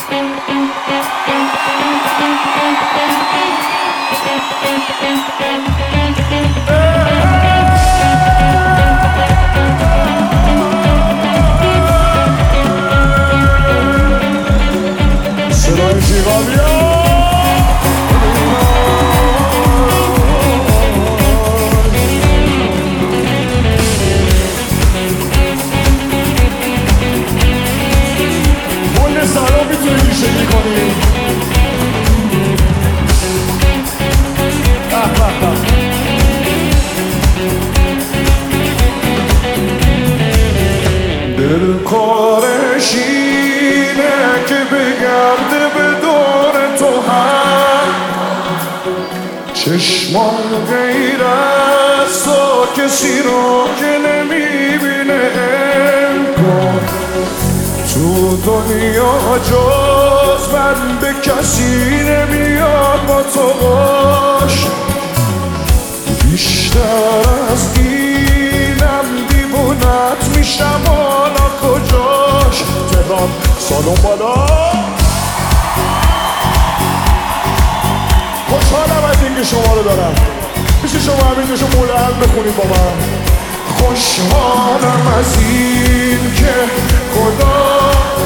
دل کارش اینه که بگرده به دور تو هم چشمان غیر از تو کسی رو که نمیبینه انگار تو دنیا جز من به کسی نمیاد با تو باش بیشتر از اینم دیوونت میشم حالا کجاش تهران سالن بالا خوشحالم از اینکه شما رو دارم میشه شما همینجاشو مولعن بخونید با من خوشحالم از این که خدا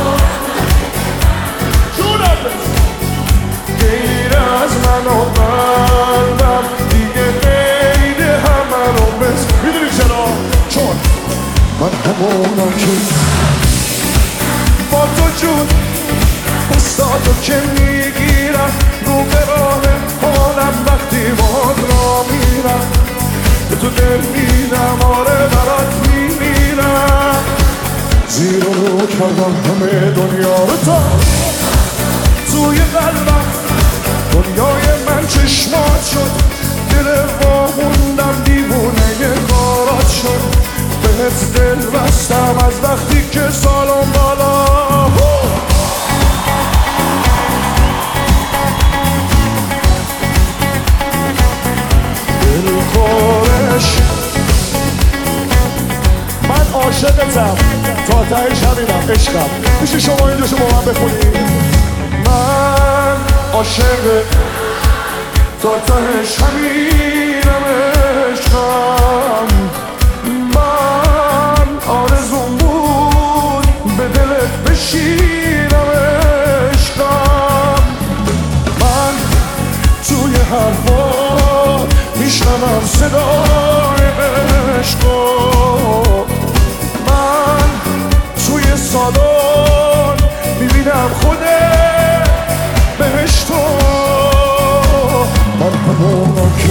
جونم غیر از من و قلبم دیگه غیر همه رو بس میدونی چرا؟ چون من همونم که با تو جون استادو که میگیرم رو به راه حالم وقتی باد را میرم به تو دل میدم آره برات میمیرم زیر رو کردم همه دنیا رو تا توی قلبم دنیای من چشمات شد دل واموندم دیوونه کارات شد بهت دل بستم از وقتی که سالم بالا دل خورش من عاشقتم تا تهش همینم عشقم میشه شما اینجاشو با من بخونید من عاشق تا تهش همینم عشقم من آرزوم بود به دلت بشینم عشقم من توی حرفا میشنوم صدای عشقم من توی سالن میبینم خودت بهشتو من همونم که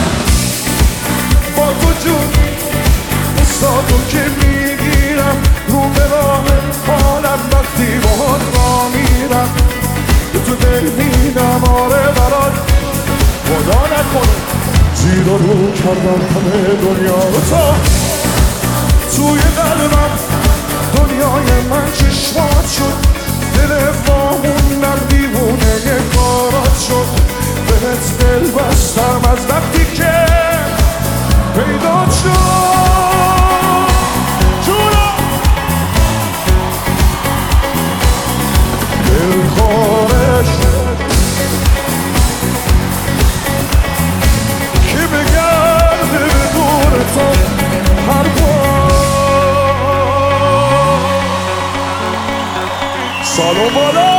با تو جون استادو که میگیرم رو به راه حالم وقتی باهات را میرم به تو دل میدم آره برات خدا نکنه زیر رو کردم همه دنیا رو تا توی قلبم دنیای من چشمات شد دل واموندم دیوونه کارات شد بهت دل بستم از وقتی که پیدا شد جونم دل خورش که بگرده به دور تو هر بار سالن بالا